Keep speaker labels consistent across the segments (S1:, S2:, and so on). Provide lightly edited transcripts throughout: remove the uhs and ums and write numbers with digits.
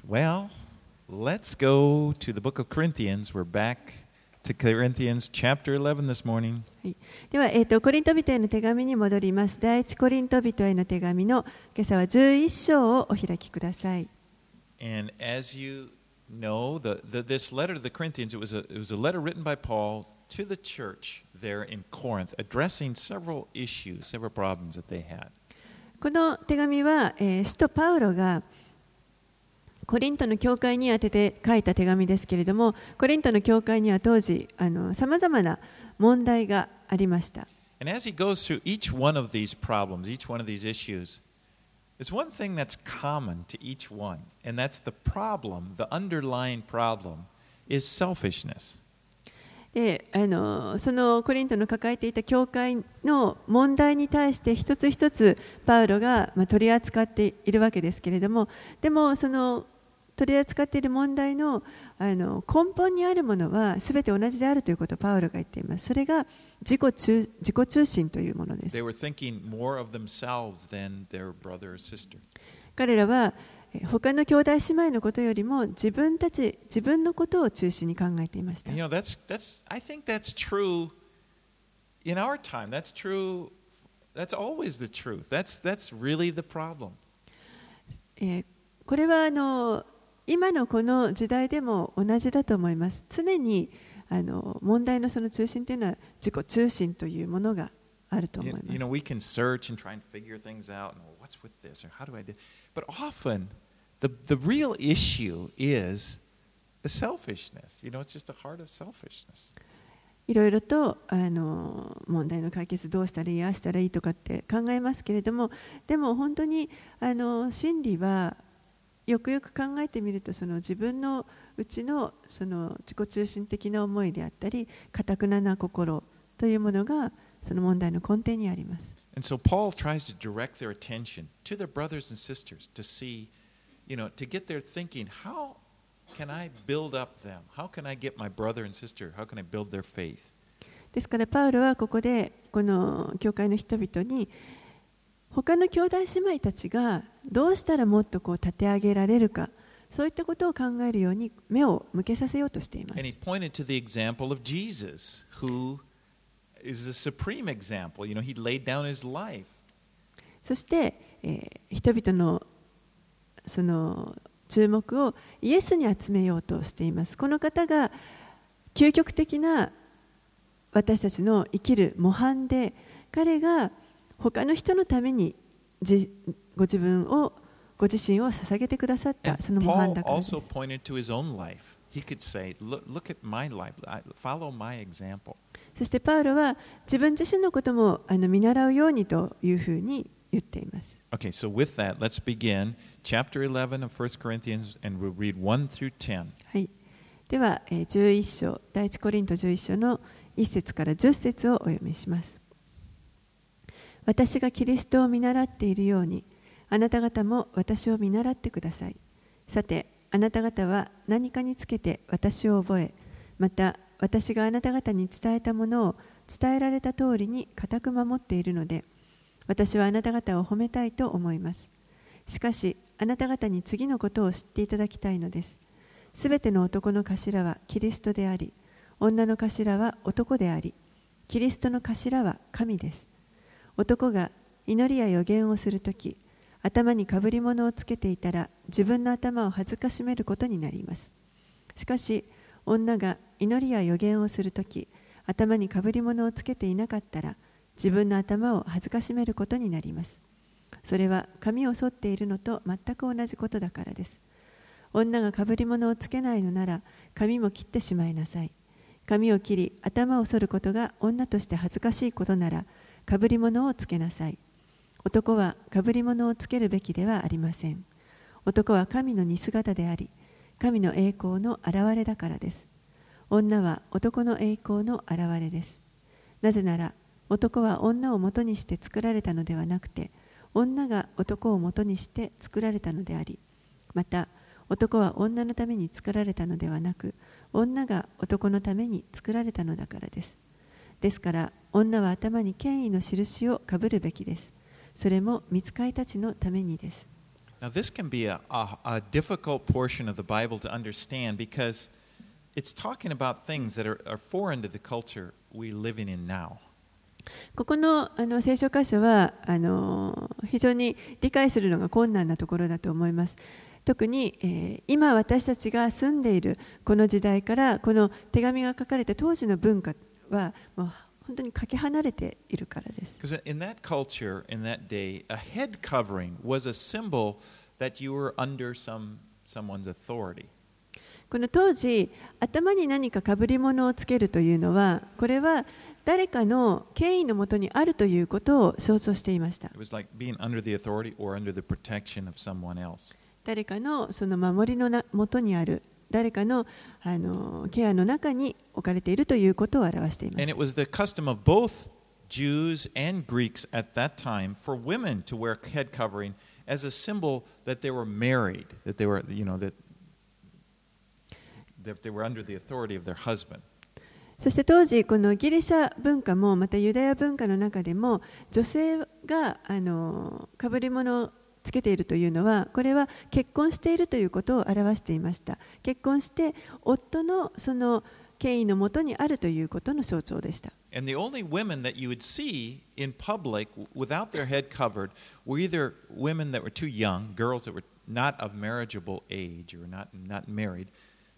S1: Well, let's go to the book of Corinthians. We're back to Corinthians chapter 11 this morning.
S2: はい、では、コリント人への手紙に戻ります。第一コリント人への手紙の今朝は11章をお開きください。
S1: And as you know, this letter to the Corinthians, it was a letter written by Paul to the church there in Corinth, addressing several issues, several problems that they had.
S2: この手紙は、使徒パウロがコリントの教会に宛てて書いた手紙ですけれども、コリントの教会には当時さまざまな問題がありました。
S1: And as he goes through each one of these problems, each one of these issues, there's one thing that's common to each one, and that's the problem, the underlying problem is selfishness.
S2: でそのコリントの抱えていた教会の問題に対して一つ一つパウロが取り扱っているわけですけれども、でもその取り扱っている問題の根本にあるものはすべて同じであるということをパウロが言っています。それが自己中心というものです。
S1: They were thinking more of themselves than their brother or sister.
S2: 彼らは他の兄弟姉妹のことよりも自分のことを中心に考えていました。
S1: You know, I think that's true in our time. That's true. That's always the truth. That's really the problem.
S2: これは今のこの時代でも同じだと思います。常に問題のその中心というのは自己中心というものがあると思います。
S1: You know, we can search and try and figure things out. And, well, what's with this? Or how do I do? But often, the real issue is the selfishness. You know, it's just a heart of selfishness.
S2: いろいろと問題の解決どうしたらいい、ああしたらいいとかって考えますけれども、でも本当に真理はよくよく考えてみると、その自分のうちのその自己中心的な思いであったり、頑なな心というものがその問題の根底にあります。
S1: And so Paul tries to direct their attention to their brothers and sisters to see, you know, to get their thinking, how can I build up them? How can I get my brother and sister? How can I build their faith?
S2: ですからパウロはここでこの教会の人々に他の兄弟姉妹たちがどうしたらもっと立て上げられるか、そういったことを考えるように目を向けさせようとしています。
S1: And he pointed to the example of Jesus, who is the supreme example. You know, he laid down his life.
S2: そして、人々のその注目をイエスに集めようとしています。この方が究極的な私たちの生きる模範で、彼が他の人のためにご自身を捧げてくださったその模範だからです。
S1: Paul also pointed to his own life. He could say, look at my life. Follow my example.
S2: そしてパウロは自分自身のことも見習うようにというふうに言っています。
S1: Okay, so with that, let's begin chapter 11 of 1 Corinthians and we'll read 1 through 10.
S2: はい。では11章、第一コリント11章の1節から10節をお読みします。私がキリストを見習っているように、あなた方も私を見習ってください。さて、あなた方は何かにつけて私を覚え、また私があなた方に伝えたものを伝えられた通りに固く守っているので、私はあなた方を褒めたいと思います。しかし、あなた方に次のことを知っていただきたいのです。すべての男の頭はキリストであり、女の頭は男であり、キリストの頭は神です。男が祈りや預言をするとき、頭にかぶり物をつけていたら自分の頭を恥ずかしめることになります。しかし、女が祈りや預言をするとき、頭にかぶり物をつけていなかったら自分の頭を恥ずかしめることになります。それは髪を剃っているのと全く同じことだからです。女がかぶり物をつけないのなら髪も切ってしまいなさい。髪を切り頭を剃ることが女として恥ずかしいことならかぶり物をつけなさい。男はかぶり物をつけるべきではありません。男は神の似姿であり、神の栄光の現れだからです。女は男の栄光の現れです。なぜなら、男は女を元にして作られたのではなくて、女が男を元にして作られたのであり、また、男は女のために作られたのではなく、女が男のために作られたのだからです。ですから、女は頭に権威の印をかぶるべきです。それも御使いたちのためにです。
S1: Now, this can be a difficult portion of the Bible to understand because it's talking about things that are foreign to the culture we're living in now.
S2: ここの聖書箇所は非常に理解するのが困難なところだと思います。特に、今私たちが住んでいるこの時代からこの手紙が書かれた当時の文化はもう本当にかけ離れているからです。
S1: Because in that culture, in that day, a head covering was a symbol that you were under someone's authority.
S2: この当時、頭に何か被り物をつけるというのは、これは誰かの権威のもとにあるということを象徴していました。
S1: It was like being under the authority or under the protection of someone else.
S2: 誰かのその守りのもとにある、誰かのケアの中に置かれているということを表しています。
S1: And it was the custom of both Jews and Greeks at that time for women to wear head covering as a symbol that they were married, that they were, that they were under the authority of their husband.
S2: そして当時、このギリシャ文化もまたユダヤ文化の中でも女性が被り物をつけているというのは、これは結婚しているということを表していました。結婚して夫のその権威のもとにあるということの象徴でした。
S1: And the only women that you would see in public without their head covered were either women that were too young, girls that were not of marriageable age or not married,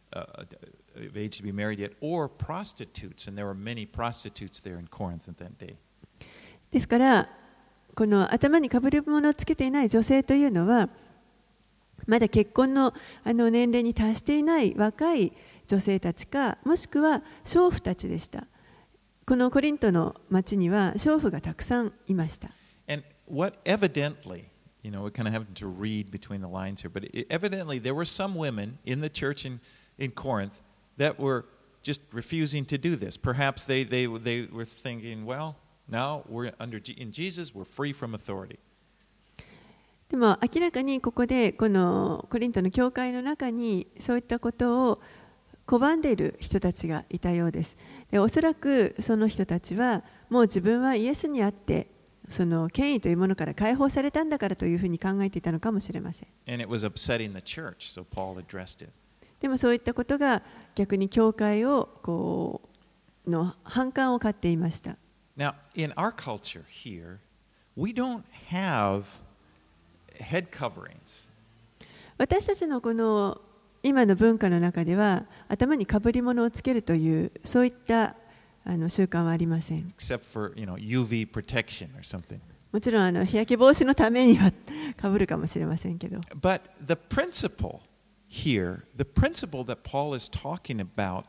S1: of age to be married yet, or prostitutes, and there were many prostitutes there in Corinth at that day.
S2: ですから、この頭に被り物をつけていない女性というのは、まだ結婚の年齢に達していない若い女性たちか、もしくは娼婦たちでした。このコリントの町には娼婦がたくさんいました。
S1: And what evidently, we're kind of having to read between the lines here, but evidently there were some women in the church in Corinth that were just refusing to do this. Perhaps they were thinking, well, now we're in Jesus, we're free from authority.
S2: でも明らかにここでこのコリントの教会の中にそういったことを拒んでいる人たちがいたようです。で、おそらくその人たちはもう自分はイエスにあってその権威というものから解放されたんだからというふうに考えていたのかもしれません。
S1: And it was upsetting the church, so Paul addressed it.
S2: でもそういったことが逆に教会をの反感を買っていました。
S1: Now, in our culture here, we don't have head coverings.
S2: 私たちのこの今の文化の中では頭に被り物をつけるというそういった習慣はありません。
S1: Except for, UV protection or something.
S2: もちろん日焼け防止のためには被るかもしれませんけど。
S1: But the principle here, the principle that Paul is talking about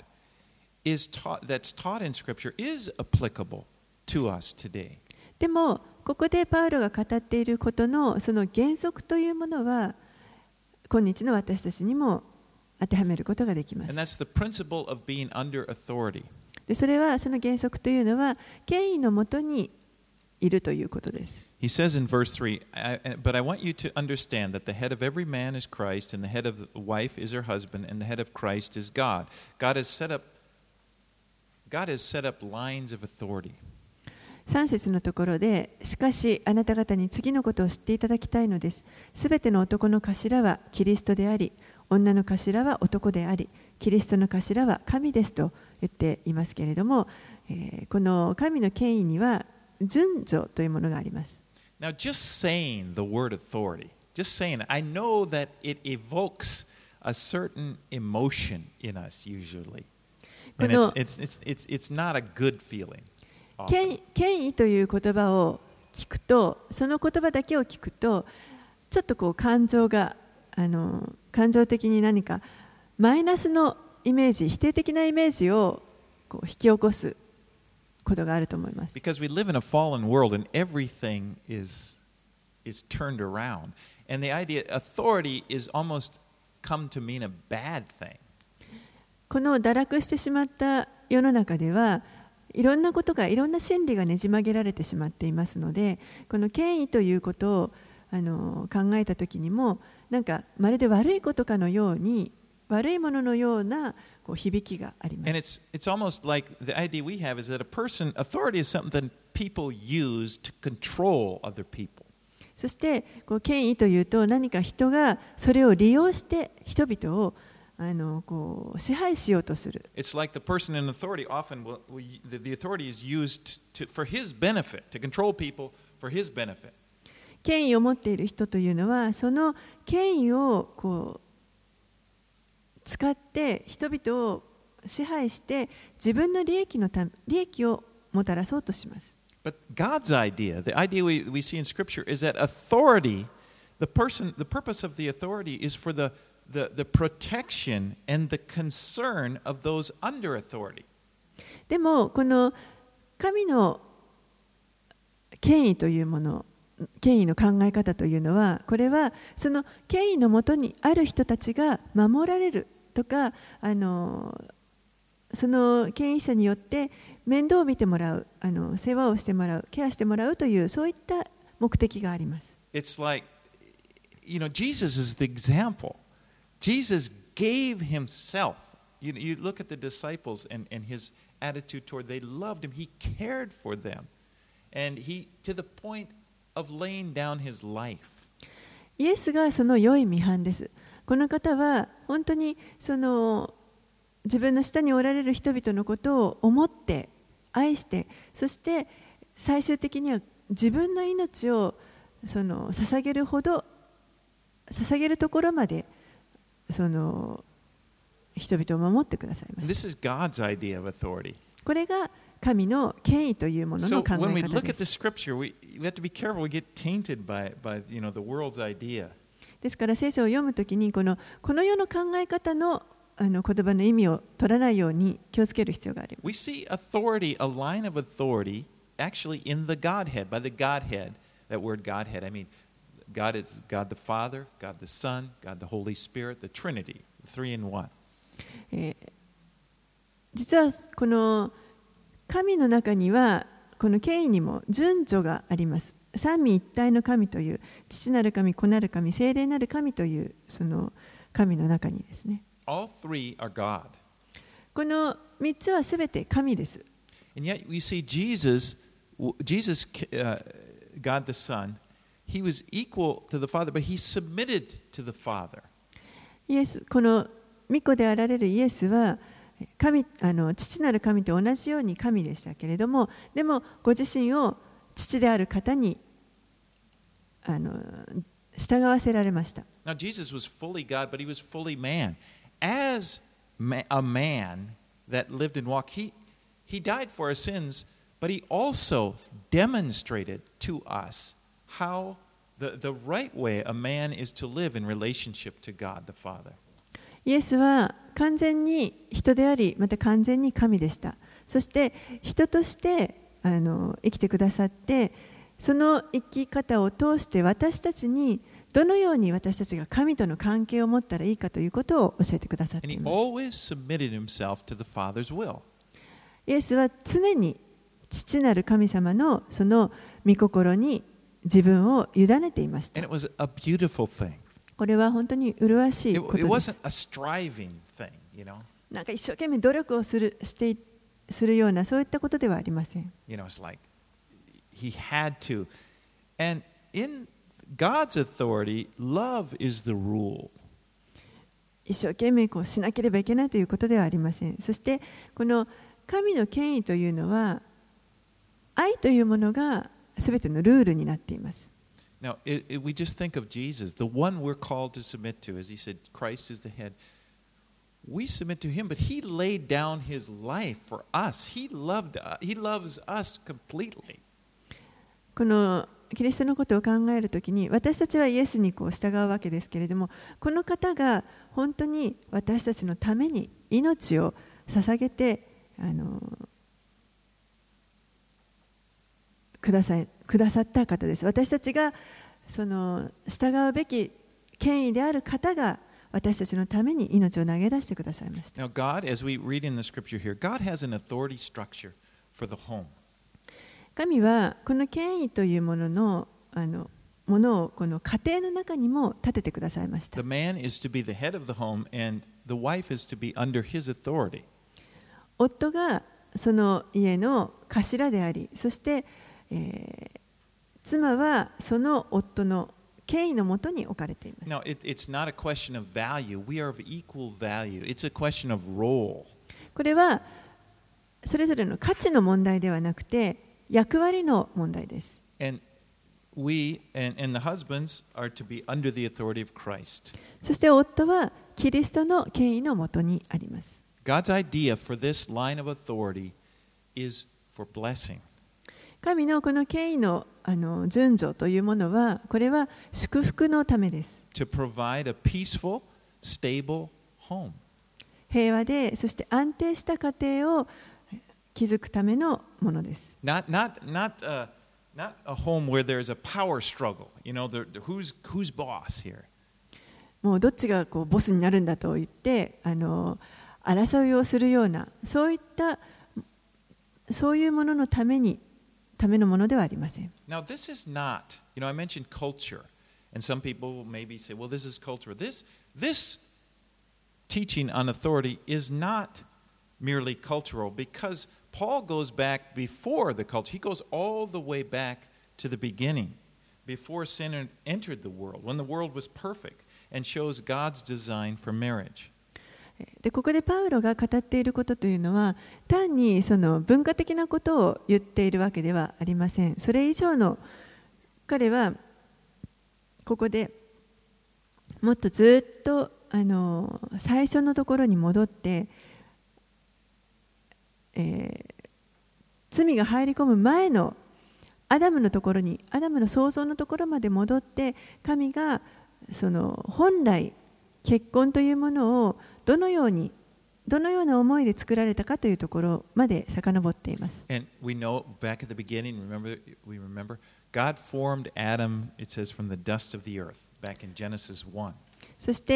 S1: that's taught in Scripture is applicable to us today.
S2: でもここでパウロが語っていることのその原則というものは今日の私たちにも当てはめることができます。
S1: And that's the principle of being under authority.
S2: でそれはその原則というのは権威のもとにいるということです。
S1: He says in verse 3, But I want you to understand that the head of every man is Christ, and the head of the wife is her husband, and the head of Christ is God. God has set up lines of authority.
S2: 3節のところで、しかしあなた方に次のことを知っていただきたいのです。すべての男の頭はキリストであり、女の頭は男であり、キリストの頭は神ですと言っていますけれども、この神の権威には順序というものがあります。
S1: Now, just saying the word authority, just saying it, I know that it evokes a certain emotion in us usually. And it's not a good feeling.
S2: 権威という言葉を聞くと、その言葉だけを聞くと、ちょっと感情的に何かマイナスのイメージ、否定的なイメージを引き起こすことがあると思います。
S1: Because we live in a fallen world and everything is turned around. And the idea authority is almost come to mean a bad thing.
S2: この堕落してしまった世の中ではいろんなことがいろんな真理がねじ曲げられてしまっていますので、この権威ということを考えたときにもなんかまるで悪いことかのように悪いもののような響きがあります。
S1: And it's almost like the idea we have is that authority is something that people use to control other people.
S2: そしてこう権威というと何か人がそれを利用して人々をこう支配しようとする。
S1: It's like the person in authority often the authority is used for his benefit, to control people for his benefit.
S2: 権威を持っている人というのはその権威をこう使って人々を支配して自分の利益をもたらそうとします。
S1: But God's idea, the idea we see in Scripture, is that authority, the purpose of the authority is for the protection and the concern of those under authority.
S2: でもこの神の権威というもの、権威の考え方というのは、これはその権威のもとにある人たちが守られるとか、その権威者によって面倒を見てもらう、世話をしてもらう、ケアしてもらうというそういった目的があります。
S1: It's like, Jesus is the example. Jesus gave himself. You look at the disciples and his attitude toward, they loved him. He cared for them. And he, to the point of laying down his life.
S2: イエスがその良い見範です。この方は本当にその自分の下におられる人々のことを思って愛して、そして最終的には自分の命を捧げるほど、捧げるところまでその人々を守ってくださいました。
S1: This is God's idea of authority.
S2: これが神の権威というものの考え
S1: So when we
S2: 方
S1: look
S2: で
S1: at the
S2: す。
S1: scripture, we have to be careful. We get tainted by the world's idea.
S2: ですから聖書を読むときにこの世の考え方の言葉の意味を取らないように気をつける必要があります。
S1: We see authority, a line of authority, actually in the Godhead, by the Godhead. That word Godhead, I mean, God is God the Father, God the Son, God the Holy Spirit, the Trinity, three in one.
S2: 実はこの神の中にはこの権威にも順序があります。三位一体の神という父なる神、子なる神、聖霊なる神というその神の中にですね。
S1: All three are God.
S2: この3つはすべて神です。
S1: And yet we see Jesus, God the Son, he was equal to the Father, but he submitted to the Father.
S2: この御子であられるイエスは父なる神と同じように神でしたけれども、でもご自身を父である方に従わせられました。
S1: Now Jesus was fully God, but he was fully man. As a man that lived and walked, he died for our sins, but he also demonstrated to us how the right way a man is to live in relationship to God the Father.
S2: イエスは完全に人であり、また完全に神でした。そして人として生きてくださって、その生き方を通して私たちにどのように私たちが神との関係を持ったらいいかということを教えてくださっています。イエスは常に父なる神様のその御心に自分を委ねていました。これは本当に麗しいことです。なんか一生懸命努力をするようなそういったことではありません。
S1: He had to. And in God's authority, love is the rule.
S2: 一生懸命しなければいけないということではありません。そしてこの神の権威というのは愛というものがすべてのルールになっています。
S1: Now, we just think of Jesus, the one we're called to submit to, as he said, Christ is the head. We submit to him, but he laid down his life for us. He loves us completely.
S2: このキリストのことを考えるときに私たちはイエスに従うわけですけれども、この方が本当に私たちのために命を捧げてくださった方です。私たちがその従うべき権威である方が私たちのために命を投げ出してくださいました。
S1: Now, God, as we read in the scripture here, God has an authority structure for the home.
S2: 神はこの権威というものをこの家庭の中にも立ててくださいました。
S1: The man is to be the head of the home, and the wife is to be under his authority.
S2: 夫がその家の頭であり、そして妻はその夫の権威のもとに置かれています。
S1: Now, it's not a question of value. We are of equal value. It's a question of role.
S2: これはそれぞれの価値の問題ではなくて役割の問題です。
S1: And we and the husbands are to be under the authority of Christ.
S2: そして夫はキリストの権威のもとにあります。
S1: God's idea for this line of authority is for blessing.
S2: 神のこの権威の順序というものは、これは祝福のためです。
S1: To provide a peaceful, stable home.
S2: 平和で、そして安定した家庭を築くためのものです。
S1: Not a home where there's a power struggle. You know, who's boss here?
S2: もうどっちがこうボスになるんだと言って争いをするようなそういうもののためのものではありません。
S1: Now, this is not, you know, I mentioned culture, and some people maybe say, well, this is culture. This teaching on authority is not merely cultural because Paul goes back before the culture. He goes all the way back to the beginning, before sin entered the world, when the world was perfect, and shows God's design for marriage.
S2: でここでパウロが語っていることというのは単にその文化的なことを言っているわけではありません。それ以上の彼はここでもっとずっと最初のところに戻って、罪が入り込む前のアダムのところにアダムの創造のところまで戻って神がその本来結婚というものをどのような思いで作られたかというところまで遡っています。
S1: And we know back at the beginning, we remember, God formed Adam, it says, from the dust of the earth, back in Genesis 1.
S2: そして、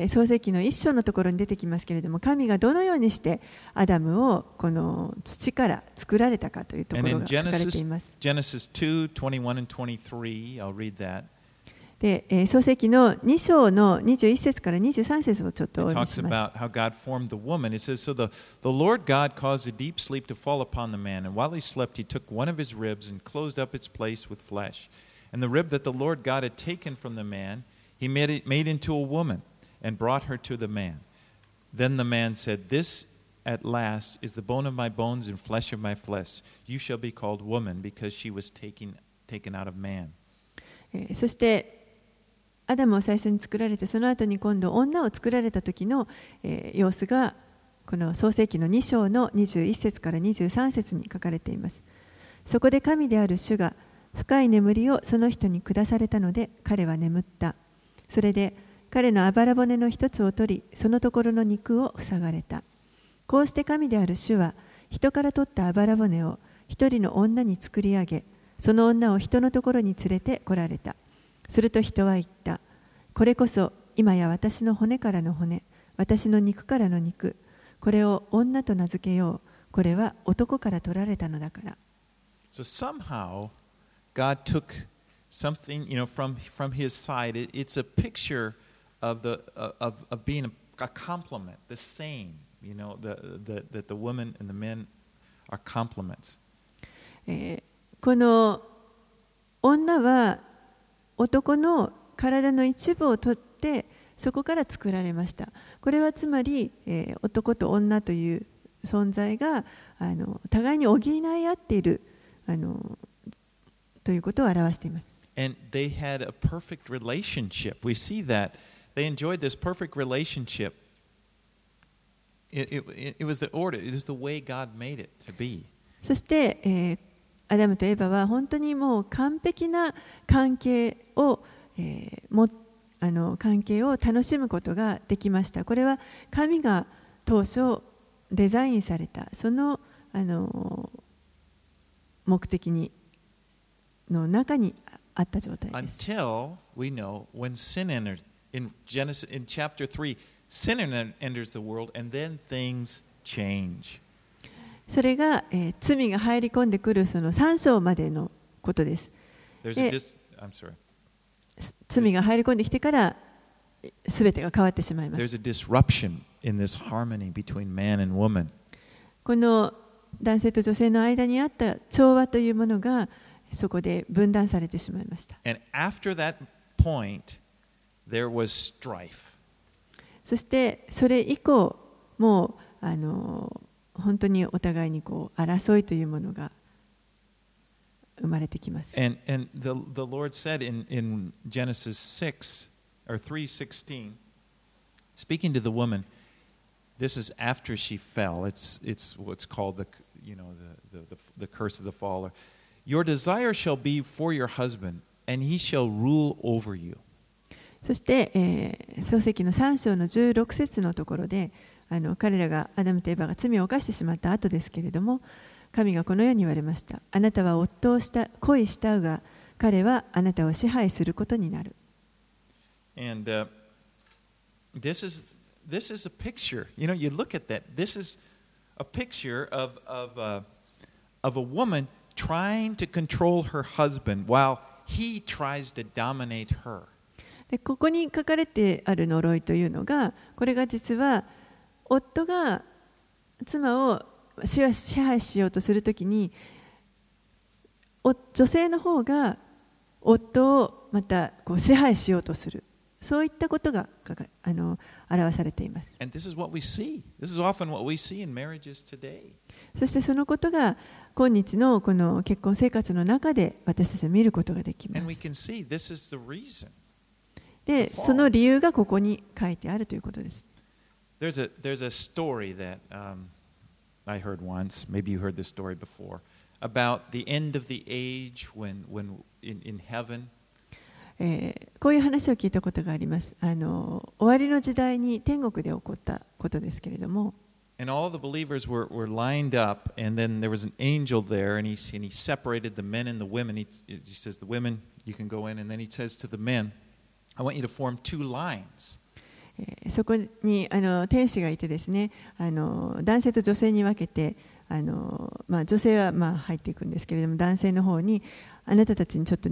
S2: 創世記の一章のところに出てきますけれども、神がどのようにしてアダムをこの土から作られたかというところが書かれています。
S1: Genesis 2, 21 and 23, I'll read that.
S2: で、創世記の2章の21節から23節をちょっとお読みします。
S1: It talks about how God formed the woman. It says, So the Lord God caused a deep sleep to fall upon the man, and while he slept, he took one of his ribs and closed up its place with flesh. And the rib that the Lord God had taken from the man, he made into a woman and brought her to the man. Then the man said, This at last is the bone of my bones and flesh of my flesh. You shall be called woman, because she was taken out of man.
S2: そしてアダムを最初に作られてその後に今度女を作られた時の、様子がこの創世記の2章の21節から23節に書かれています。そこで神である主が深い眠りをその人に下されたので彼は眠った。それで彼のあばら骨の一つを取りそのところの肉を塞がれた。こうして神である主は人から取ったあばら骨を一人の女に作り上げその女を人のところに連れて来られた。すると人は言った。これこそ今や私の骨からの骨、私の肉からの肉。これを女と名付けよう。これは男から取られたのだから。
S1: So somehow God took something, you know, from his side. It's a picture of being a complement, the same, you know, that the woman and the men are complements.
S2: この女は男の体の一部を取ってそこから作られました。これはつまり、男と女という存在が互いに補い合っているということを表しています。
S1: And they had a perfect relationship. We see that they enjoyed this perfect relationship. It was the order. It was the way God made it to be.
S2: そして、アダムとエバは本当にもう完璧な関係を、関係を楽しむことができました。これは神が当初デザインされたその、目的の中にあった状態です。
S1: Until we know when sin entered in chapter 3, sin enters the world and then things change.
S2: それが、罪が入り込んでくるその3章までのことです。罪が入り込んできてからすべてが変わってしまいます。
S1: There's a disruption in this harmony between man and woman.
S2: この男性と女性の間にあった調和というものが、 そこで分断されてしまいました。
S1: And after that point, there was strife.
S2: そしてそれ以降、もう本当にお互いに争いというものが生まれてきます。
S1: And the Lord said in Genesis 6 or 3:16, speaking to the woman, this is after she fell. It's what's called the curse of the fall. Your desire shall be for your husband, and he shall rule over you.
S2: そして、創世記の3章の16節のところで、彼らがアダムとエバが罪を犯してしまった後ですけれども、神がこのように言われました。あなたは夫を恋したうが、彼はあなたを支配することになる。
S1: And this is a picture. You look at that. This is a picture of a woman trying to control her husband while he tries to dominate her.
S2: でここに書かれてある呪いというのが、これが実は夫が妻を支配しようとするときに、女性の方が夫をまた支配しようとする、そういったことが表されています。
S1: And this is what we see. This is often what we see in marriages today.
S2: そしてそのことが今日のこの結婚生活の中で私たちは見ることができま
S1: And we
S2: す。
S1: can see this is the reason.
S2: で、その理由がここに書いてあるということです。
S1: There's a story that I heard once, maybe you heard this story before, about the end of the age when in heaven.
S2: こういう話を聞いたことがあります。終わりの時代に天国で起こったことですけれども、
S1: And all the believers were lined up, and then there was an angel there, and he separated the men and the women. He says, the women, you can go in, and then he says to the men, I want you to form two lines.
S2: そこに天使がいてですね、男性と女性に分けて、女性は入っていくんですけれども、男性の方にあなたたちにちょっと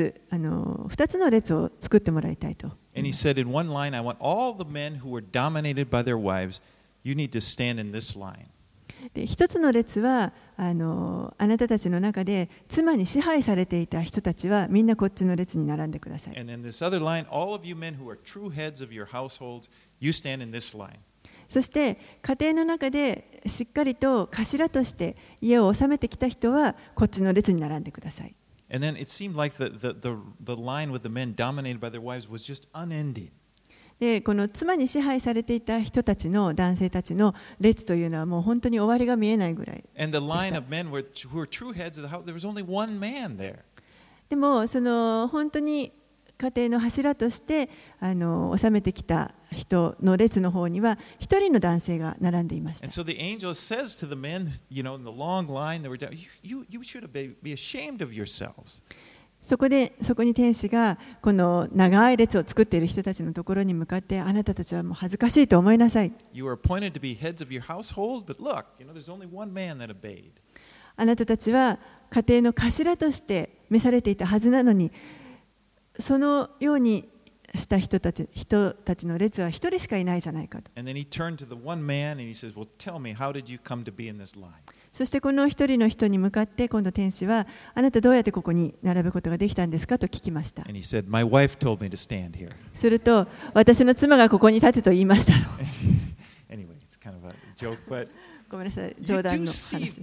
S2: 2つの列を作ってもらいたいと。
S1: And he said, in one line, I want all the men who were dominated by their wives, you need to stand in this line.
S2: で一つの列はあなたたちの中で妻に支配されていた人たちはみんなこっちの列に並んでください。
S1: And in this other line, all of you men who are true heads of your households, you stand in this line.
S2: そして家庭の中でしっかりと頭として家を治めてきた人はこっちの列に並んでください。
S1: And then it seemed like the line with the men dominated by their wives was just unending.
S2: でこの妻に支配されていた人たちの男性たちの列というのはもう本当に終わりが見えないぐらいでした。
S1: And the line of men who were true heads of the house, there was only one man there.
S2: でもその本当に家庭の柱として治めてきた人の列の方には一人の男性が並んでいました。
S1: And so the angel says to the men, in the long line, they were down, you should be ashamed of yourselves.
S2: そこに天使がこの長い列を作っている人たちのところに向かって、あなたたちはもう恥ずかしいと思いなさい。
S1: You were appointed to be heads of your household, but look, there's only one man that obeyed.
S2: あなたたちは家庭の頭として召されていたはずなのに、そのようにした人たちの列は一人しかいないじゃないかと。
S1: And then he turned to the one man and he says, well, tell me, how did you come to be in this line?
S2: そしてこの一人の人に向かって今度天使は、あなたどうやってここに並ぶことができたんですかと聞きました。
S1: And he said, my wife told me to stand here.
S2: すると、私の妻がここに立てと言いましたの。
S1: Anyway, it's kind of a joke, but
S2: ごめんなさい、
S1: you
S2: 冗談
S1: do
S2: の
S1: see,
S2: 話。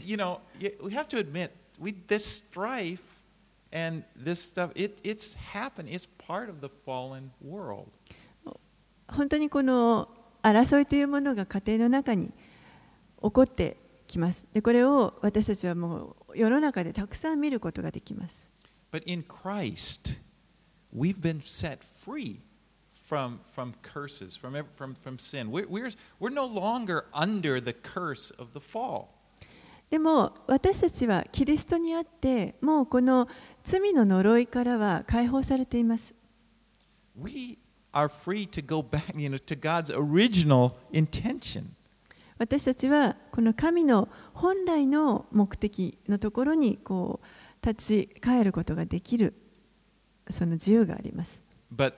S1: we have to admit, this strife and this stuff, it's happened. It's part of the fallen world.
S2: 本当にこの争いというものが家庭の中に起こってきます。で、これを私たちはもう世の中でたくさん見ることができます。
S1: But in Christ, we've been set free from curses, from sin. We're no longer under the curse of the fall.
S2: でも私たちはキリストにあってもうこの罪の呪いからは解放されています。
S1: We are free to go back, to God's original intention.
S2: 私たちはこの神の本来の目的のところに立ち返ることができるその自由があります。
S1: But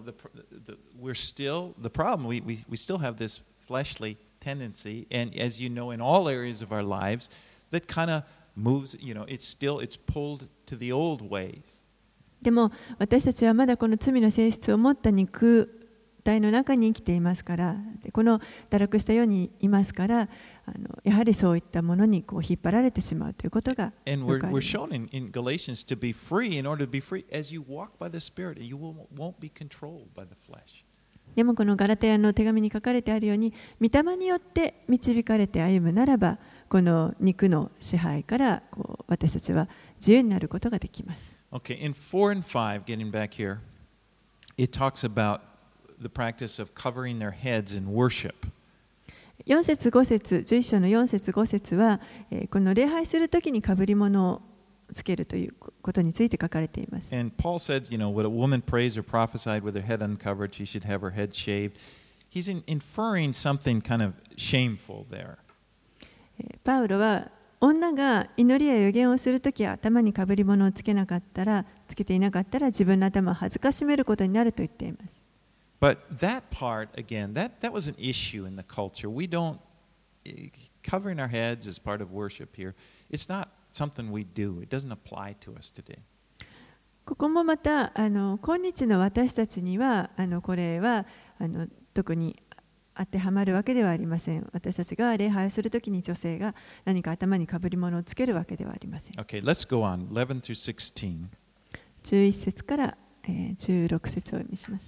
S1: we're still the problem. We still have this fleshly tendency, and as you know, in all areas of our lives, that kind of moves, it's pulled to the old ways.
S2: でも私たちはまだこの罪の性質を持った肉体の中に生きていますから、この堕落した世にいますから、やはりそういったものにこう引っ張られてしまうということがよくあります。
S1: And we're shown in Galatians to be free in order to be free as you walk by the Spirit, you won't be controlled by the flesh.
S2: でもこのガラテヤの手紙に書かれてあるように、御霊によって導かれて歩むならば、この肉の支配からこう私たちは自由になることができます。
S1: Okay, in 4 and 5, getting back here, it talks about the practice of covering their heads in worship.
S2: 4節5節、11章の4節5節は、この礼拝するときにかぶり物をつけるということについて書かれています。
S1: And Paul said, when a woman prays or prophesied with her head uncovered, she should have her head shaved. He's inferring something kind of shameful there.
S2: パウロは女が祈りや予言をするとき頭にかぶり物をつけていなかったら自分の頭を恥ずかしめることになると言っています。
S1: But that part, again, that was an issue in the culture. We don't, covering our heads as part of worship here, it's not something we do. It doesn't apply to us today.
S2: ここもまた今日の私たちにはこれは特に当てはまるわけではありません。私たちが礼拝するときに女性が何か頭にかぶり物をつけるわけではありません。
S1: Okay, let's go on. 11 through 16.
S2: 11節から16節を読みします。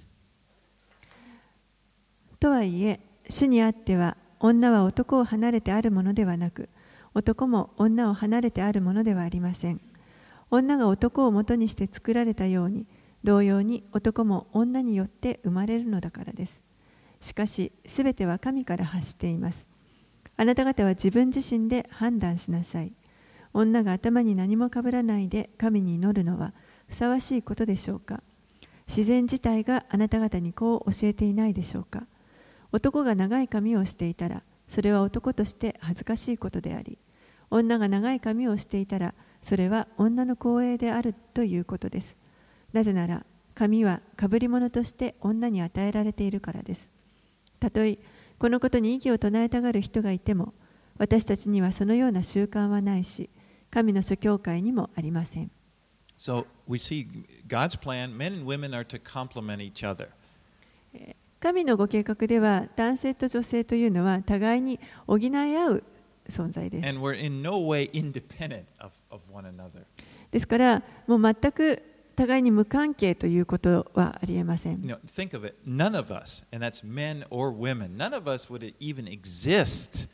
S2: とはいえ、主にあっては女は男を離れてあるものではなく、男も女を離れてあるものではありません。女が男を元にして作られたように、同様に男も女によって生まれるのだからです。しかし、すべては神から発しています。あなた方は自分自身で判断しなさい。女が頭に何もかぶらないで神に祈るのはふさわしいことでしょうか。自然自体があなた方にこう教えていないでしょうか。男が長い髪をしていたら、それは男として恥ずかしいことであり、女が長い髪をしていたら、それは女の光栄であるということです。なぜなら、髪はかぶり物として女に与えられているからです。たとえこのことに異議を唱えたがる人がいても、私たちにはそのような習慣はないし、神の諸教会にもありません。
S1: So we see God's plan, men and women are to complement each other.
S2: 神のご計画では、男性と女性というのは互いに補い合う存在です。
S1: And we're in no way independent of one another.
S2: ですから、もう全く互いに無関係ということはありえません。
S1: Think of it, none of us, and that's men or women, none of us would even exist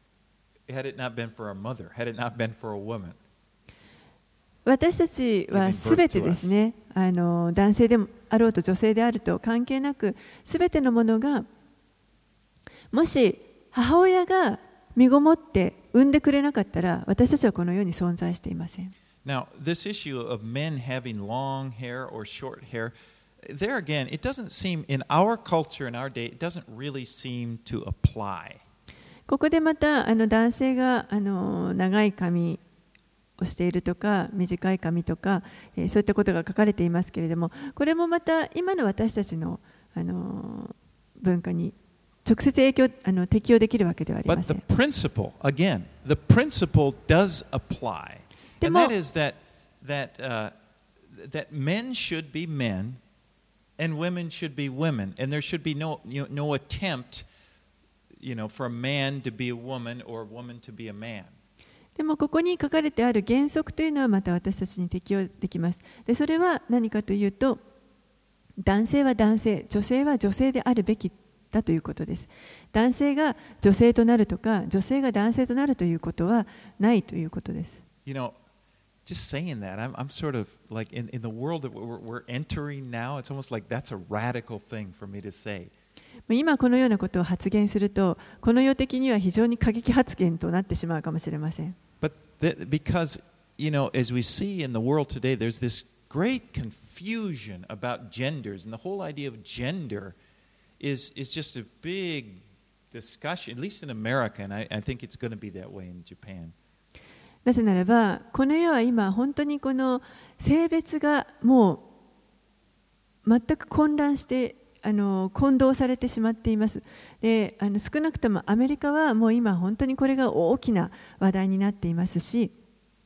S1: had it not been for our mother, had it not been for a woman.
S2: 私たちはすべてですね、男性であろうと女性であると関係なく、すべてのものが、もし母親が身ごもって産んでくれなかったら、私たちはこの世に存在していません。
S1: Now, this issue of men having long hair or short hair, there again, it doesn't seem, in our culture, in our day, it doesn't really seem to apply.
S2: ここでまた男性が長い髪をしているとか短い髪とか、そういったことが書かれていますけれども、これもまた今の私たちの文化に直接適用できるわけではありません。
S1: But the principle, again, the principle does apply. And that is that men should be men and women should be women, and there should be no attempt, for a man to be a woman or a woman to be a man.
S2: でもここに書かれてある原則というのはまた私たちに適用できます。で、それは何かというと、男性は男性、女性は女性であるべきだということです。男性が女性となるとか、女性が男性となるということはないということです。
S1: Just saying that, I'm sort of like in the world that we're entering now, it's almost like that's a radical thing for me to say.
S2: 今このようなことを発言すると、この世的には非常に過激発言となってしまうかもしれません。
S1: But because, as we see in the world today, there's this great confusion about genders, and the whole idea of gender is just a big discussion, at least in America, and I think it's going to be that way in Japan.
S2: なぜならば、この世は今本当にこの性別がもう全く混乱して混同されてしまっています。で、少なくともアメリカはもう今本当にこれが大きな話題になっていますし、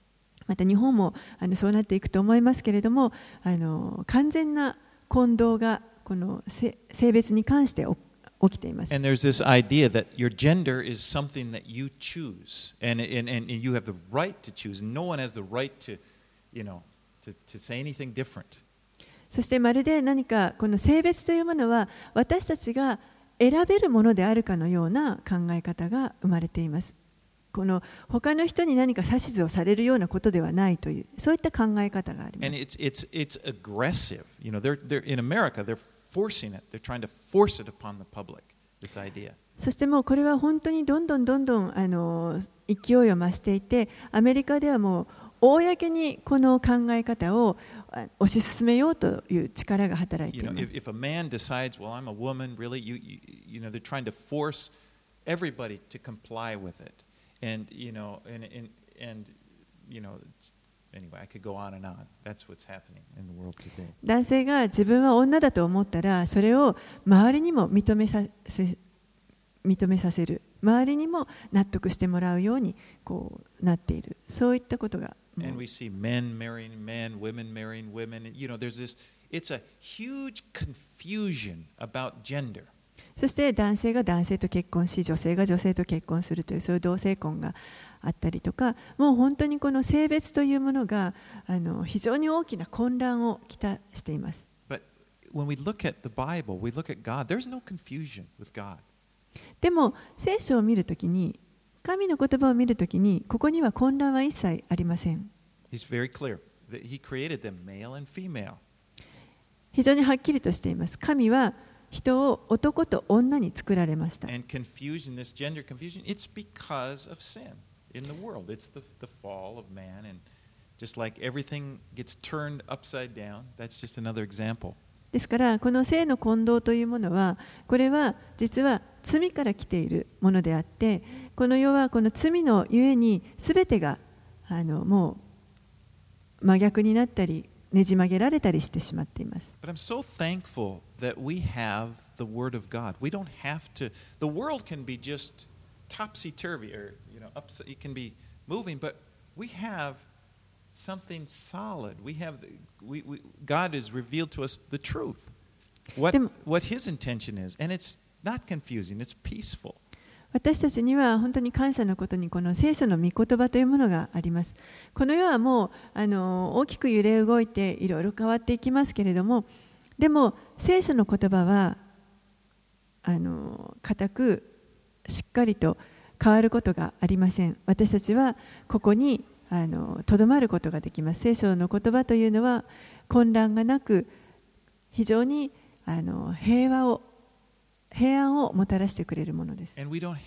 S2: また日本もそうなっていくと思いますけれども、完全な混同がこの性別に関して起きています。
S1: And there's this idea that your gender is something that you choose, and you have the right to choose. No one has the right to, to say anything different.
S2: そしてまるで何かこの性別というものは私たちが選べるものであるかのような考え方が生まれています。この他の人に何か指図をされるようなことではないというそういった考え方があります。
S1: And it's aggressive. They're in America. They're forcing it. They're trying to force it upon the public. This idea.
S2: そしてもうこれは本当にどんどん勢いを増していて、アメリカではもう公にこの考え方を推し進めようという力が働いています。
S1: If a man decides, well, I'm a woman, really, they're trying to force everybody to comply with it. And anyway, I could go on and on. That's what's happening in the world today.
S2: 男性が自分は女だと思ったら、それを周りにも認めさせる、周りにも納得してもらうようにこうなっている。そういったことが。
S1: And we see men marrying men, women marrying women. There's this. It's a huge confusion about gender.
S2: そして男性が男性と結婚し、女性が女性と結婚するというそういう同性婚があったりとか、もう本当にこの性別というものが非常に大きな混乱をきたしています。
S1: But when we look at the Bible, we look at God. There's no confusion with God.
S2: でも聖書を見るときに、神の言葉を見るときに、ここには混乱は一切ありません。
S1: He's very clear that He created them male and female.
S2: 非常にはっきりとしています。神は人を男と女に作られました。
S1: And confusion, this gender confusion, it's because of sin in the world. It's the fall of man, and just like everything gets turned upside down, that's just another example.
S2: ですからこの性の混同というものは、これは実は罪から来ているものであって、この世はこの罪のゆえに全てがもう真逆になったりねじ曲げられたりしてしまっています。
S1: But I'm so thankful that we have the Word of God. We don't have to. The world can be just topsy-turvy, or it can be moving, but we have something solid. God has revealed to us the truth. What His intention is, and it's not confusing. It's peaceful.
S2: 私たちには本当に感謝のことにこの聖書の御言葉というものがあります。この世はもう大きく揺れ動いていろいろ変わっていきますけれども、でも聖書の言葉は固くしっかりと変わることがありません。私たちはここにとどまることができます。聖書の言葉というのは混乱がなく非常に平安をもたらしてくれるものです。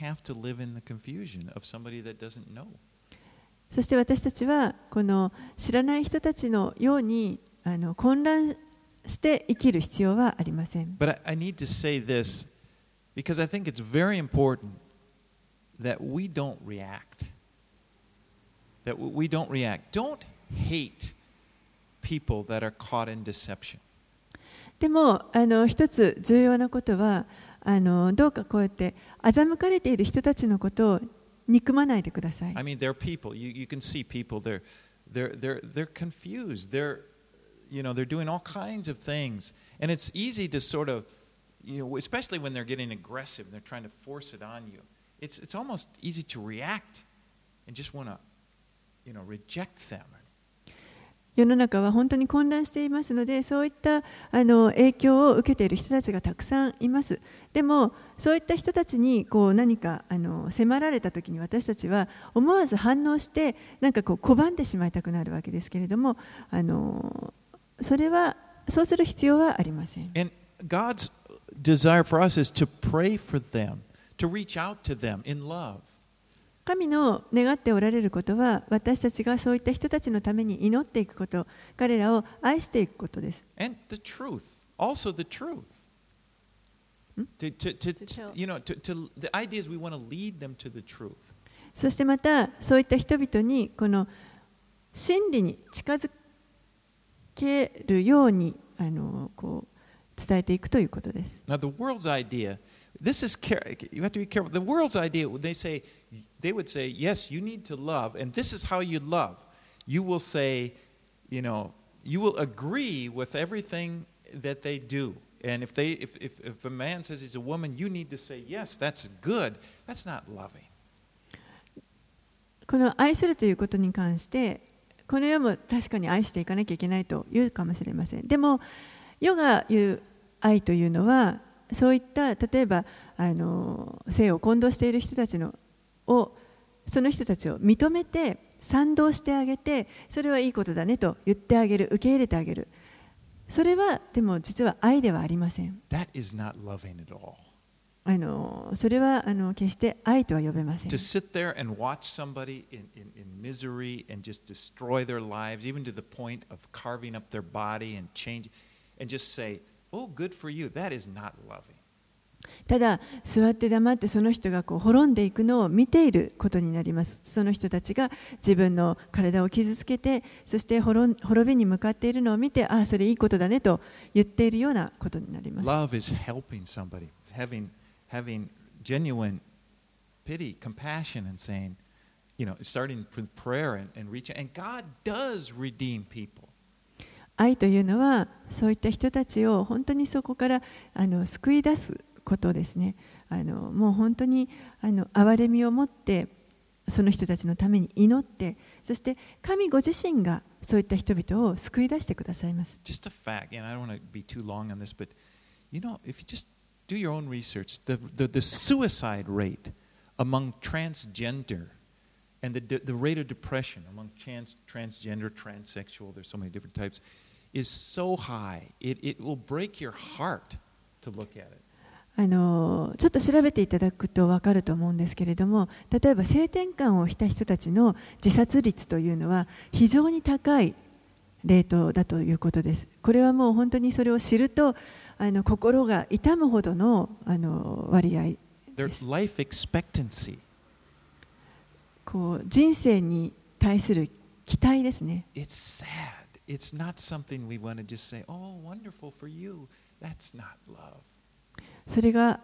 S2: そして私たちはこの知らない人たちのように混乱して生きる必要はありません。
S1: But I need to say this because I think it's very important that we don't react. That we don't react. Don't hate people that are caught in deception.
S2: でも一つ重要なことはどうかこうやって欺かれている人たちのことを憎まないでください。
S1: I mean, there are people. You can see people. They're confused. They're doing all kinds of things, and it's easy to sort of, especially when they're getting aggressive, they're trying to force it on you. It's almost easy to react and just want to, reject them.
S2: 世の中は本当に混乱していますので、そういった影響を受けている人たちがたくさんいます。でもそういった人たちに何か迫られたときに私たちは思わず反応してなんか拒んでしまいたくなるわけですけれども、それはそうする必要はありません。
S1: And God's desire for us is to pray for them, to reach out to them in love.
S2: 神の願っておられることは私たちがそういった人たちのために祈っていくこと、彼らを愛していくことです。
S1: And the truth, also the truth. The idea is we want to lead them to the truth.
S2: そしてまたそういった人々にこの真理に近づけるように伝えていくということです。
S1: Now the world's idea, this is you have to be careful. The world's idea, they would say, yes, you need to love, and this is how you love. you will say, you know, you will agree with everything that they do. And if a man says he's a woman, you need to say, yes, that's good. That's not loving.
S2: この愛するということに関して、この世も確かに愛していかなきゃいけないと言うかもしれません。でも、世が言う愛というのは、そういった例えば性を混同している人たちその人たちを認めて賛同してあげて、それはいいことだねと言ってあげる、受け入れてあげる。それはでも実は愛ではありません。
S1: That is not loving at all.
S2: それは決して愛とは呼べません。
S1: To sit there and watch somebody in misery and just destroy their lives, even to the point of carving up their body and change, and just say, "Oh, good for you." That is not loving.
S2: ただ座って黙ってその人が滅んでいくのを見ていることになります。その人たちが自分の体を傷つけて、そして滅びに向かっているのを見て、ああそれいいことだねと言っているようなことになります。
S1: Love is helping somebody, having genuine pity, compassion, and saying, you know, starting with prayer and reaching, and God does redeem people.
S2: 愛というのはそういった人たちを本当にそこから救い出すことですね。もう本当に憐れみを持ってその人たちのために祈って、そして神ご自身がそういった人々を救い出してくださいます。
S1: Just a fact, and I don't want to be too long on this, but you know, if you just do your own research, the suicide rate among transgender and the rate of depression among transgender, transsexual, there's so many different types, is so high, it will break your heart to look at it.
S2: ちょっと調べていただくと分かると思うんですけれども、例えば性転換をした人たちの自殺率というのは非常に高いレートだということです。これはもう本当にそれを知ると心が痛むほどの割合です。
S1: Their life expectancy.
S2: 人生に対する期待ですね。
S1: It's sad. It's not something we want to just say, "Oh, wonderful for you." That's not love.
S2: それが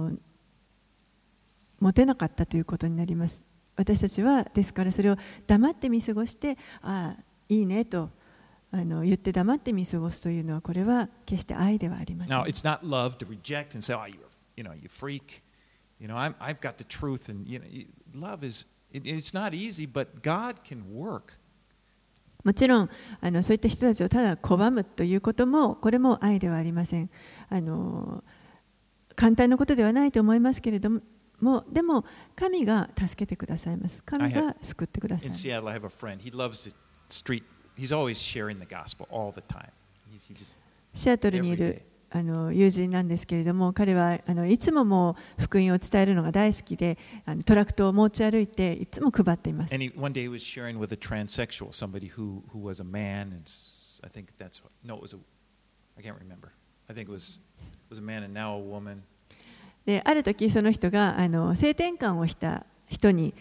S2: 持てなかったということになります。私たちはですからそれを黙って見過ごして、ああいいねと言って黙って見過ごすというのは、これは決して愛ではありません。
S1: Now, it's not love to reject and say, "Oh, you freak. You know, I've got the truth." And you know, love is it's not easy, but God can work.
S2: もちろんそういった人たちをただ拒むということも、これも愛ではありません。簡単なことではないと思いますけれども、でも神が助けてくださいます。神が救ってくださいます。
S1: In Seattle, I have a friend. He loves the street. He's always sharing the gospel all the time.
S2: シアトルにいる友人なんですけれども、彼はいつももう福音を伝えるのが大好きで、トラクトを持ち歩いていつも配っています。
S1: And one day he was sharing with a transsexual, somebody who was a man, and I think that's no, it was I can't remember. I think it was a man and now a woman.
S2: である時その人が性転換をした人に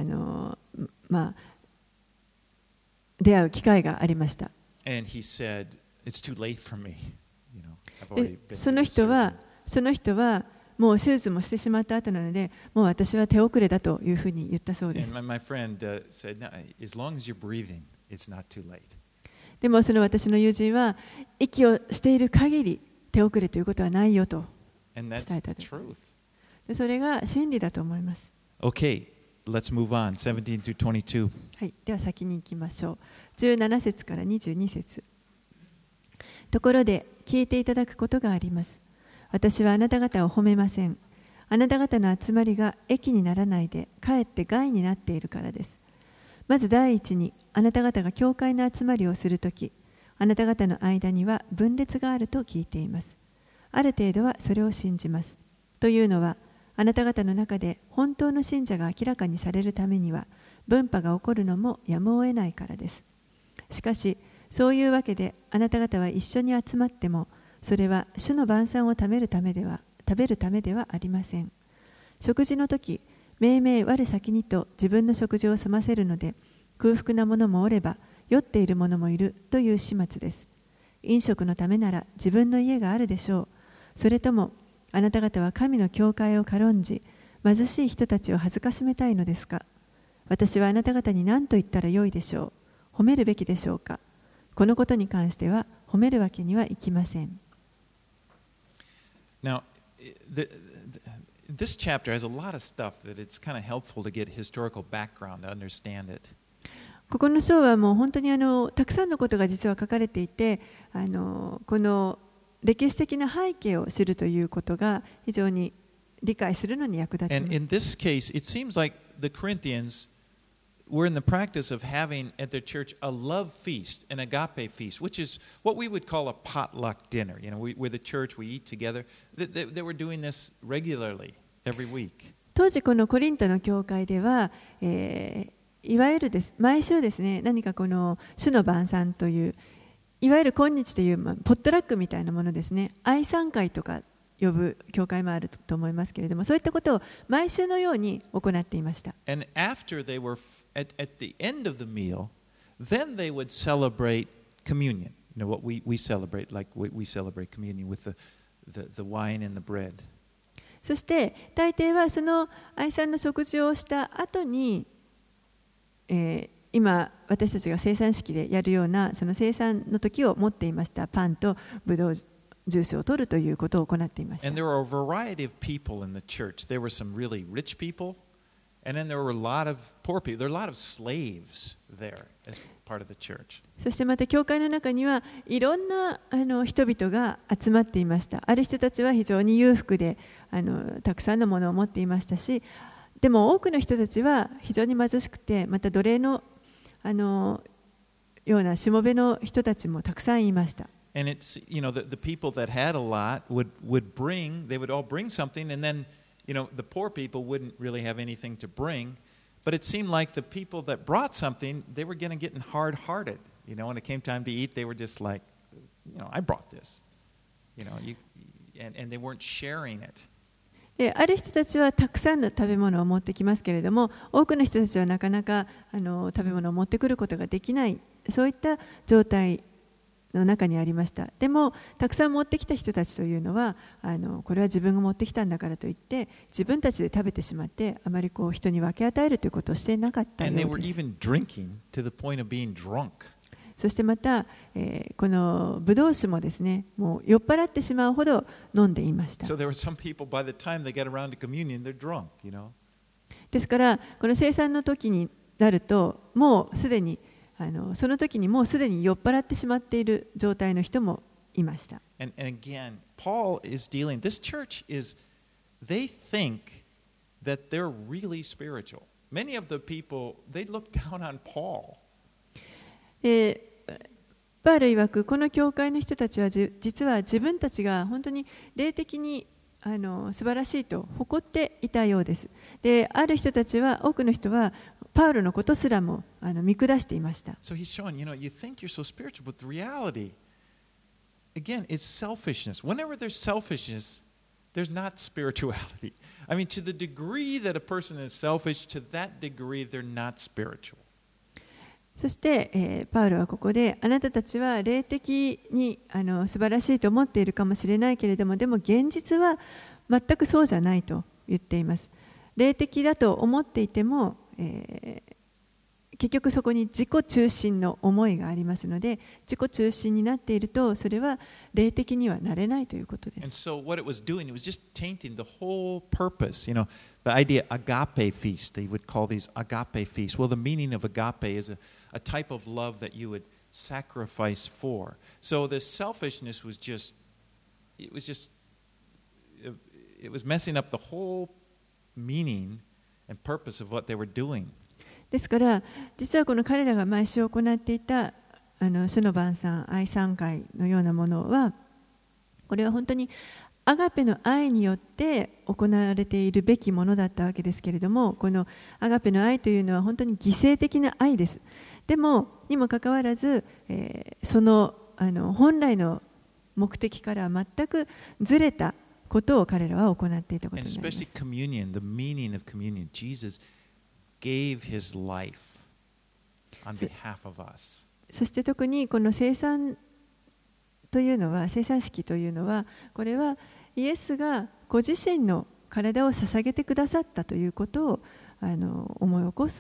S2: 出会う機会がありました。
S1: And he said, "It's too late for me."
S2: でその人はもう手術もしてしまった後なので、もう私は手遅れだというふうに言ったそうです。
S1: My friend said, "No, as long as you're breathing, it's not too late."
S2: でもその私の友人は、息をしている限り手遅れということはないよと伝えた。でそれが真理だと思います。
S1: Okay, let's move on. 17 through 22.
S2: はい、では先に行きましょう。17節から22節。ところで聞いていただくことがあります。私はあなた方を褒めません。あなた方の集まりが益にならないで、かえって害になっているからです。まず第一に、あなた方が教会の集まりをするとき、あなた方の間には分裂があると聞いています。ある程度はそれを信じます。というのは、あなた方の中で本当の信者が明らかにされるためには、分派が起こるのもやむを得ないからです。しかし、そういうわけであなた方は一緒に集まっても、それは主の晩餐を食べるためではありません。食事の時、めいめい我先にと自分の食事を済ませるので、空腹な者もおれば酔っている者もいるという始末です。飲食のためなら自分の家があるでしょう。それともあなた方は神の教会を軽んじ、貧しい人たちを恥ずかしめたいのですか。私はあなた方に何と言ったらよいでしょう。 褒めるべきでしょうか。このことに関しては褒めるわけにはいきません。
S1: Now, this chapter has a lot of stuff that it's kind of helpful to get historical background to understand it.
S2: ここの章はもう本当にたくさんのことが実は書かれていて、この歴史的な背景を知るということが非常に理解するのに役立ちます。
S1: And in this case, it seems like the Corinthians were in the practice of having at their church a love feast, an agape feast, which is what we would call a potluck dinner. You know, we're the church, we eat together. They were doing this regularly every week.
S2: 当時このコリントの教会では、いわゆる毎週ですね、何かこの主の晩餐といういわゆる今日という、ポットラックみたいなものですね、愛餐会とか呼ぶ教会もあると思いますけれども、そういったことを毎週のように行っていました。
S1: And after they were at the end of the meal, then they would celebrate communion. You know what we celebrate, like we celebrate communion with the wine and the bread.
S2: そして大抵はその愛餐の食事をした後に、今私たちが聖餐式でやるようなその聖餐の時を持っていましたパンとブドウジュースを取るということを行っていました。
S1: And there were a variety of people in the church. There were some really rich people, and then there were a lot of poor people. There were a lot of slaves there as part of the church.
S2: そしてまた教会の中にはいろんな人々が集まっていました。ある人たちは非常に裕福でたくさんのものを持っていましたし、でも多くの人たちは非常に貧しくて、また奴隷のようなしもべの人たちもたくさんいました。
S1: And it's, you know, the people that had a lot would bring, they would all bring something, and then, you know, the poor people wouldn't really have anything to bring. But it seemed like the people that brought something, they were getting hard-hearted. You know, when it came time to eat, they were just like, you know, I brought this. You know, and they weren't sharing it.
S2: である人たちはたくさんの食べ物を持ってきますけれども、多くの人たちはなかなか食べ物を持ってくることができない、そういった状態の中にありました。でもたくさん持ってきた人たちというのはこれは自分が持ってきたんだからといって自分たちで食べてしまってあまりこう人に分け与えるということをしていなかったようです。
S1: And they were even drinking to the point of being drunk.
S2: そしてまた、このブドウ酒もですね、もう酔っ払ってしまうほど飲んでいました。
S1: So there were some people by the time they get around to communion, they're drunk, you know.
S2: ですからこの聖餐の時になるともうすでにその時にもうすでに酔っ払ってしまっている状態の人もいました。
S1: And again, Paul is dealing, this church is, they think that they're really spiritual. Many of the people, they look down on Paul.
S2: パウロ曰くこの教会の人たちは実は自分たちが本当に霊的に素晴らしいと誇っていたようです。で、ある人たちは多くの人はパウロのことすらも見下していました。
S1: So he's showing, you know, you think you're so spiritual, but the reality, again, it's selfishness. Whenever there's selfishness, there's not spirituality. I mean, to the degree that a person is selfish, to that degree they're not spiritual.
S2: そして、パウロはここであなたたちは霊的に素晴らしいと思っているかもしれないけれども、でも現実は全くそうじゃないと言っています。霊的だと思っていても、結局そこに自己中心の思いがありますので、自己中心になっているとそれは霊的にはなれないということです。
S1: And so what it was doing, it was just tainting the whole purpose. You know, the idea agape feast, they would call these agape feasts. Well, the meaning of agape is a type of love that you would sacrifice for. So the selfishness was just, it was messing up the whole meaning and purpose of what they were doing.
S2: ですから実はこの彼らが毎週行っていた主の晩餐、愛餐会のようなものは、これは本当にアガペの愛によって行われているべきものだったわけですけれども、このアガペの愛というのは本当に犠牲的な愛です。でもにもかかわらず、その本来の目的から全くずれたことを彼らは行っていたことになります。
S1: And especially communion, the meaning of communion, Jesus gave his life on behalf of us.
S2: そして特にこの聖餐というのは、聖餐式というのは、これはイエスがご自身の体を捧げてくださったということを思い起こす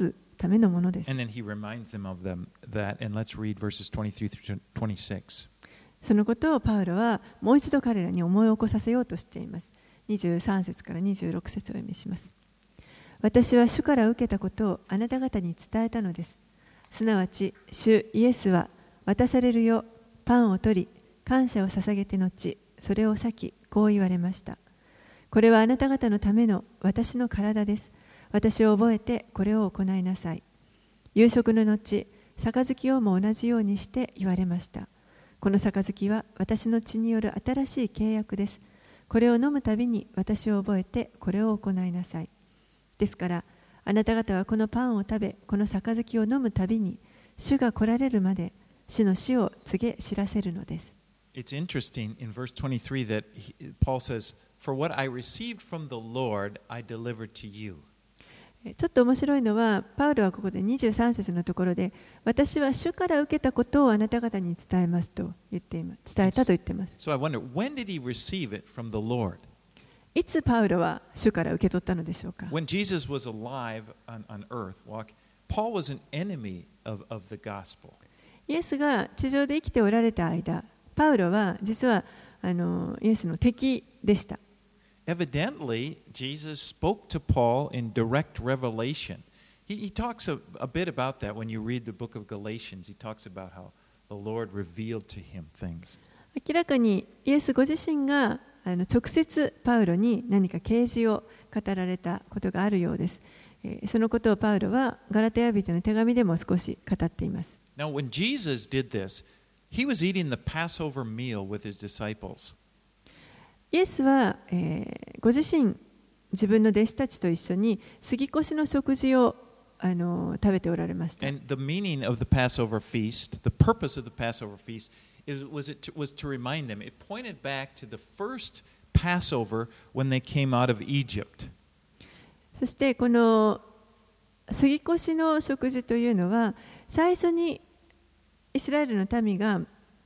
S2: ためのものです。
S1: And then he reminds them of that, and let's read verses 23 through 26.
S2: そのことをパウロはもう一度彼らに思い起こさせようとしています。23節から26節を読みします。私は主から受けたことをあなた方に伝えたのです。すなわち、主イエスは渡されるよパンを取り、感謝を捧げて後、それを裂き、こう言われました。これはあなた方のための私の体です。私を覚えてこれを行いなさい。夕食の後、杯をも同じようにして言われました。この杯は私の血による新しい契約です。これを飲むたびに私を覚えてこれを行いなさい。ですから、あなた方はこのパンを食べ、この杯を飲むたびに、主が来られるまで、主の死を告げ知らせるのです。
S1: It's interesting in verse 23 that Paul says, For what I received from the Lord, I delivered to you.
S2: ちょっと面白いのは、パウロはここで23節のところで、私は主から受けたことをあなた方に伝えますと言っています。伝えたと言っています。
S1: So I wonder, when did he receive it from the Lord?
S2: いつパウロは主から受け取ったのでしょうか。
S1: When Jesus was alive on earth, Paul was an enemy of the gospel.
S2: イエスが地上で生きておられた間、パウロは実はイエスの敵でした。
S1: Evidently, Jesus spoke to Paul in direct revelation. He talks a bit about that when you read the book of Galatians. He talks about how the Lord revealed to him things.
S2: 明らかにイエスご自身が直接パウロに何か啓示を語られたことがあるようです。そのことをパウロはガラテヤ人の手紙でも少し語っています。
S1: Now, when Jesus did this, he was eating the Passover meal with his disciples.
S2: イエスは、ご自身、自分の弟子たちと一緒に杉越の食事を食べておられました。
S1: And the meaning of the Passover feast, the purpose of the Passover feast, was to remind them. It pointed back to the first Passover when they came out of Egypt.
S2: そしてこの杉越の食事というのは、最初にイスラエルの民が、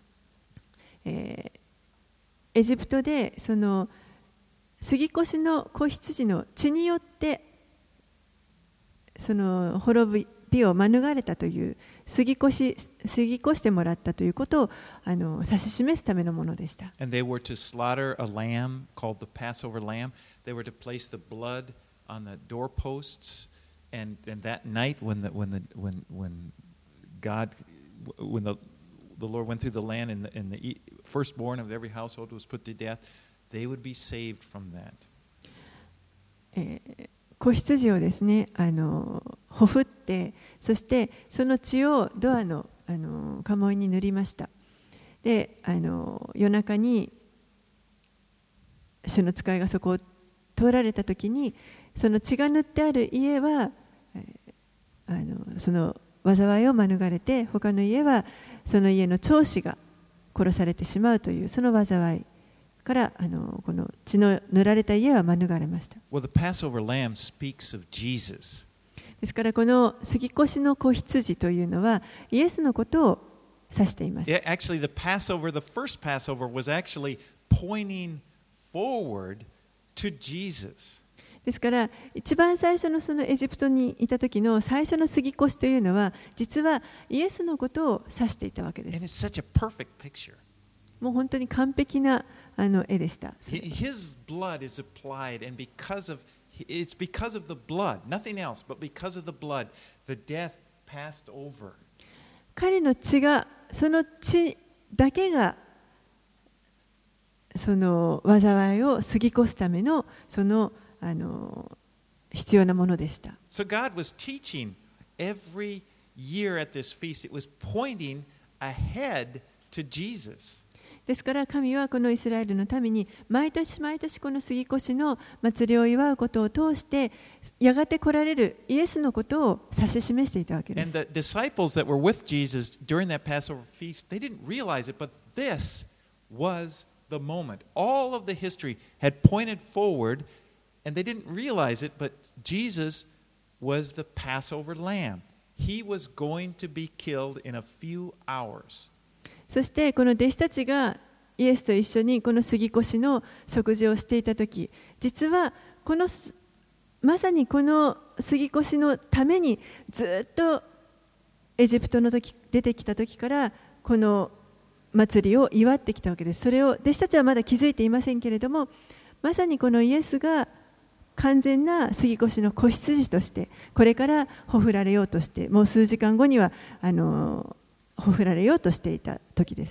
S2: エジプトでその杉越の子羊の血によってその滅びを免れたという過ぎ越してもらったということを指し示すためのものでした。
S1: And they were to slaughter a lamb called the Passover lamb. They were to place the blood on the doorposts. And that night, when the Lord went through the land and the firstborn of every household was put to death, they would be saved from that.
S2: 子羊をですね、ほふって、そしてその血をドアの家紋に塗りました。で、夜中に主の使いがそこを通られたときに、その血が塗ってある家はその災いを免れて、他の家はその家の長子が殺されてしまうというその災いからこの血の塗られた家は免れました。
S1: Well, the Passover lamb speaks of Jesus.
S2: ですからこの杉越の子羊というのはイエスのことを指しています。
S1: Yeah, actually, the first Passover was actually pointing forward to Jesus.
S2: ですから一番最初のそのエジプトにいた時の最初の杉越というのは実はイエスのことを指していたわけで
S1: And
S2: す。
S1: it's such a perfect picture.
S2: もう本当に完璧な絵でした。
S1: His blood is applied, and it's because of the blood, nothing else, but because of the blood, the death passed over.
S2: 彼の血が、その血だけがその災いを過ぎ越すためのその必要なものでした。
S1: So God was teaching every year at this feast. It was pointing ahead to Jesus.
S2: ですから神はこのイスラエルのために毎年毎年この杉越の祭りを祝うことを通してやがて来られるイエスのことを指し示していたわけで
S1: And
S2: す。
S1: the disciples that were with Jesus during that Passover feast, they didn't realize it, but this was the moment. All of the history had pointed forward, and they didn't realize it, but Jesus was the Passover lamb. He was going to be killed in a few hours.
S2: そしてこの弟子たちがイエスと一緒にこの杉越の食事をしていたとき、実はこのまさにこの杉越のためにずっとエジプトの時出てきた時からこの祭りを祝ってきたわけです。それを弟子たちはまだ気づいていませんけれども、まさにこのイエスが完全な杉越の子羊としてこれからほふられようとして、もう数時間後にはほふられようとしていた時です。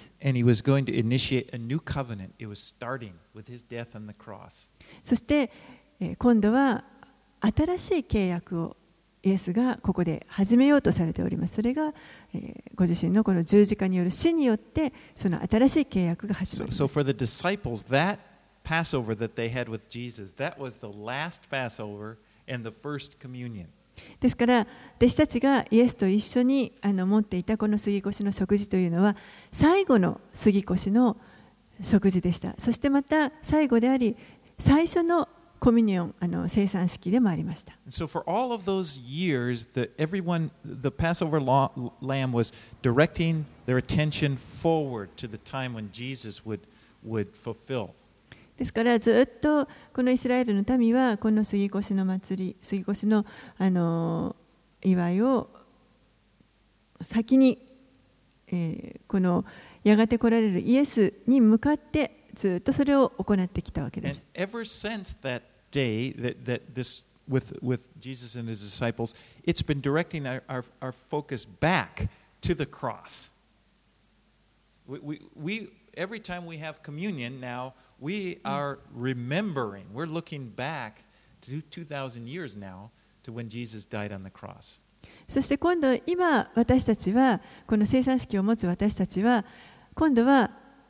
S2: そして今度は新しい契約をイエスがここで始めようとされております。それがご自身のこの十字架による死によってその新しい契約が始まります。
S1: So for the disciples, that Passover that they had with Jesus, that was the last Passover and the first communion.
S2: ですから弟子たちがイエスと一緒に持っていたこの杉越の食事というのは最後の杉越の食事でした。そしてまた最後であり最初のコミュニオン生産式でもありました。
S1: So for all of those years, the Passover lamb was directing their attention forward to the time when Jesus would fulfill.
S2: ですからずっとこのイスラエルの民はこの杉越の祭り、杉越の祝いを先に、このやがて来られるイエスに向かってずっとそれを行ってきたわけです。
S1: And ever since that day that this with Jesus and his disciples, it's been directing our focus back to the cross. We every time we have communion now, we are remembering, we're looking back to 2,000 years now to when Jesus died on the cross.
S2: そして今私たちはこの生産式を持つ私たちは今度は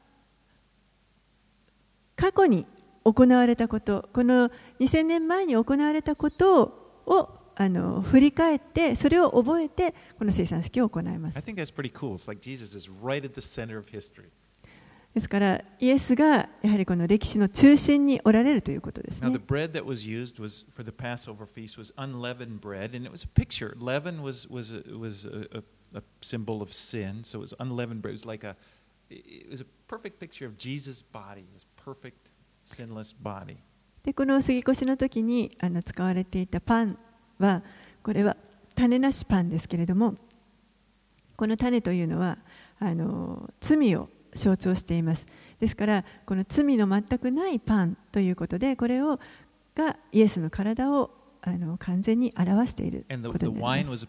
S2: 過去に行われたこと、この2000年前に行われたことを振り返ってそれを覚えてこの生産式を行います。
S1: I think that's pretty cool. It's like Jesus is right at the center of history.
S2: ですからイエスがやはりこの歴史の中心におられるということですね。
S1: Now the bread that was used was for the Passover feast was unleavened bread, and it was a picture. Leaven was a symbol of sin, so it was unleavened bread. It was a perfect picture of Jesus' body, his perfect sinless body.
S2: でこの杉越の時に使われていたパンはこれは種なしパンですけれども、この種というのは罪を象徴しています。ですからこの罪の全くないパンということでこれがイエスの体を完全に表していることになります。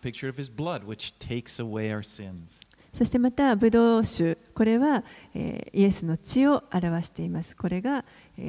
S2: そしてまたブドウ酒、これはイエスの血を表しています。これが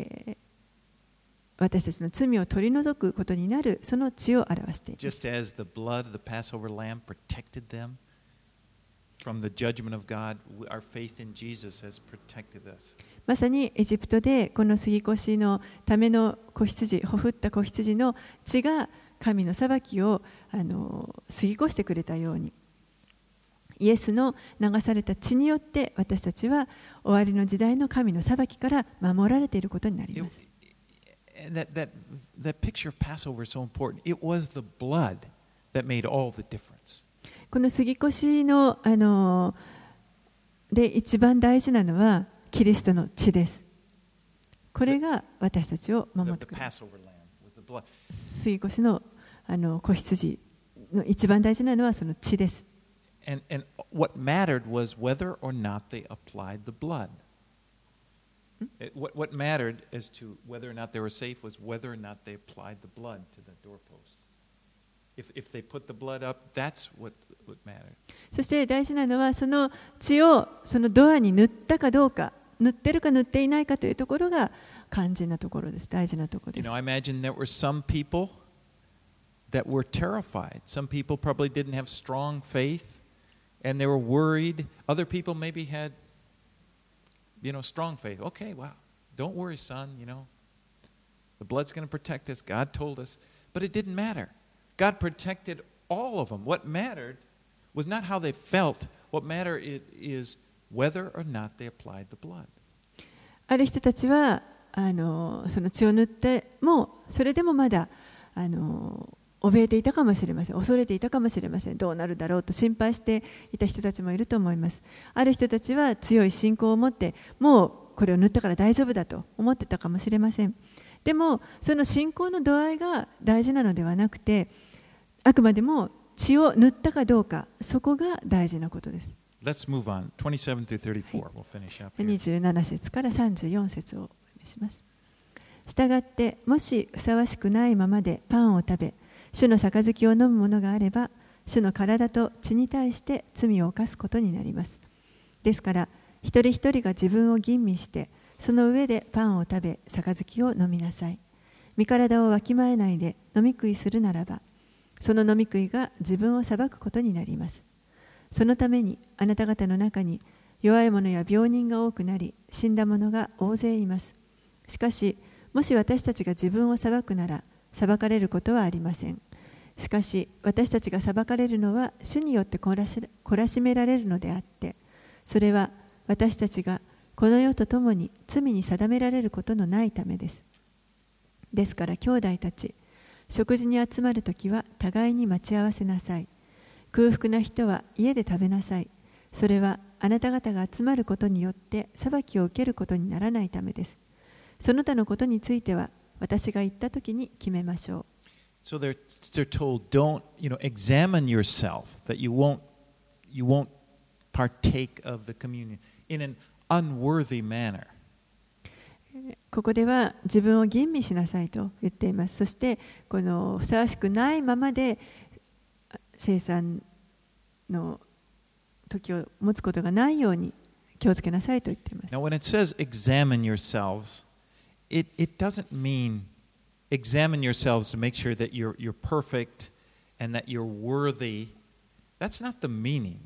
S2: 私たちの罪を取り除くことになるその血を表しています。
S1: Just as the blood of the Passover lamb protected them from the judgment of God, our faith in Jesus has protected us.
S2: まさにエジプトでこの杉越のための子羊、ほふった子羊の血が神の裁きを過ぎ越してくれたように、イエスの流された血によって私たちは終わりの時代の神の裁きから守られていることになります。
S1: That picture of Passover is so important. It was the blood that made all the difference.
S2: この杉越ので一番大事なのはキリストの血です。これが私たちを守ってくれる。杉越の子羊の一番大事なのはその血です。
S1: And what mattered was whether or not they applied the blood. What mattered as to whether or not they were safe was whether or not they applied the blood to the doorpost. If they put the blood up, that's what mattered.
S2: そして大事なのはその血をそのドアに塗ったかどうか、塗ってるか塗っていないかというところが肝心なところです。大事なところです。
S1: I imagine there were some people that were terrified. Some people probably didn't have strong faith, and they were worried. Other people maybe had, strong faith. Okay, wow, don't worry, son. The blood's going to protect us. God told us, but it didn't matter. God protected all of them. What mattered was not how they felt. What mattered is whether or not they applied the blood.
S2: ある人たちはその血を塗ってもそれでもまだ怯えていたかもしれません。恐れていたかもしれません。どうなるだろうと心配していた人たちもいると思います。ある人たちは強い信仰を持ってもうこれを塗ったから大丈夫だと思ってたかもしれません。でもその信仰の度合いが大事なのではなくて、 あくまでも血を塗ったかどうか、そこが大事なことです。
S1: Let's move on. 27 through 34. We'll finish up here.
S2: 27節から34節をお読みします。したがって、もしふさわしくないままでパンを食べ、主の杯を飲むものがあれば、主の体と血に対して罪を犯すことになります。ですから、一人一人が自分を吟味して、その上でパンを食べ、杯を飲みなさい。身体をわきまえないで飲み食いするならば、その飲み食いが自分を裁くことになります。そのためにあなた方の中に弱い者や病人が多くなり、死んだ者が大勢います。しかし、もし私たちが自分を裁くなら、裁かれることはありません。しかし、私たちが裁かれるのは主によって懲らしめられるのであって、それは私たちがこの世とともに罪に定められることのないためです。ですから兄弟たち、食事に集まるときは互いに待ち合わせなさい。空腹な人は家で食べなさい。それはあなた方が集まることによって裁きを受けることにならないためです。その他のことについては私が言ったときに決めましょう。
S1: So they're told, don't, examine yourself, that you won't partake of the communion in an unworthy manner.
S2: ここでは自分を吟味しなさいと言っています。そしてこのふさわしくないままで聖餐の時を持つことがないように気をつけなさいと言っています。
S1: Now, when it says examine yourselves, it doesn't mean examine yourselves to make sure that you're perfect and that you're worthy. That's not the meaning.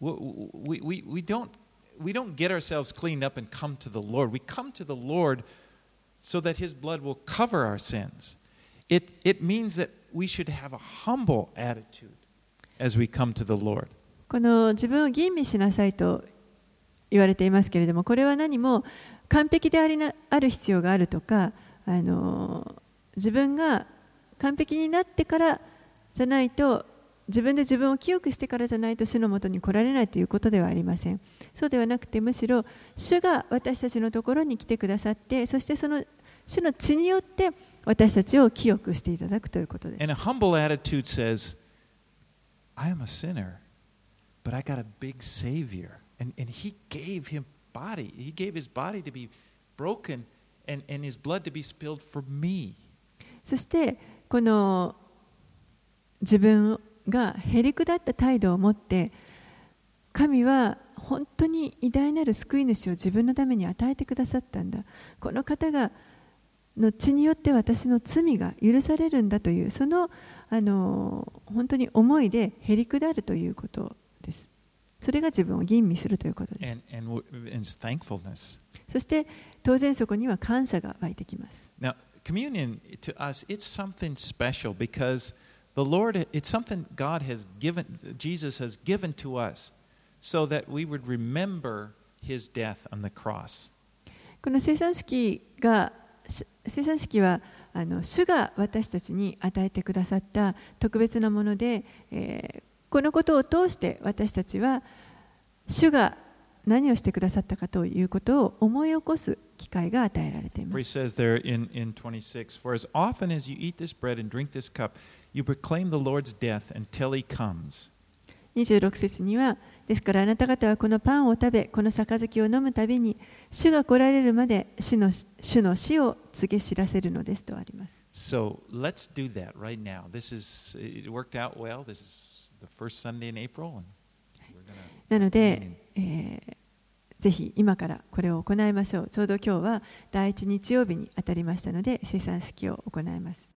S1: We don't get ourselves cleaned up and come to the Lord. We come to the Lord so that His blood will cover our sins. It means that we should have a humble attitude as we come to the Lord.
S2: この自分を吟味しなさいと言われていますけれども、これは何も完璧である必要があるとか、自分が完璧になってからじゃないと、自分で自分を清くしてからじゃないと主のもとに来られないということではありません。そうではなくて、むしろ主が私たちのところに来てくださって、そしてその主の血によって私たちを清くしていただくということです。
S1: And a humble attitude says, I am a sinner, but I got a big Savior. And He gave His body to be broken and His blood to be spilled for me.
S2: そしてこの自分がへりくだった態度を持って、神は本当に偉大なる救い主を自分のために与えてくださったんだ。この方がの血によって私の罪が許されるんだという、その本当に思いでへりくだるということです。それが自分を吟味するということです。
S1: Thankfulness.
S2: そして当然そこには感謝が湧いてきます。
S1: Now, communion to us, it's something special because the Lord, it's something God has given, Jesus has given to us so that we would remember His death on the cross.
S2: この聖餐式は主が私たちに与えてくださった特別なもので、このことを通して私たちは主が何をしてくださったかということを思い起こす機会が与えられています。
S1: He says there in 26, For as often as you eat this bread and drink this cup, you proclaim the Lord's death until He comes.
S2: 26節には、ですからあなた方はこのパンを食べ、この杯を飲むたびに、主が来られるまで主の死を告げ知らせるのですとあります。
S1: So let's do that right now. It worked out well. This is the first Sunday in April.
S2: なので、ぜひ今からこれを行いましょう。ちょうど今日は第一日曜日にあたりましたので、聖餐式を行います。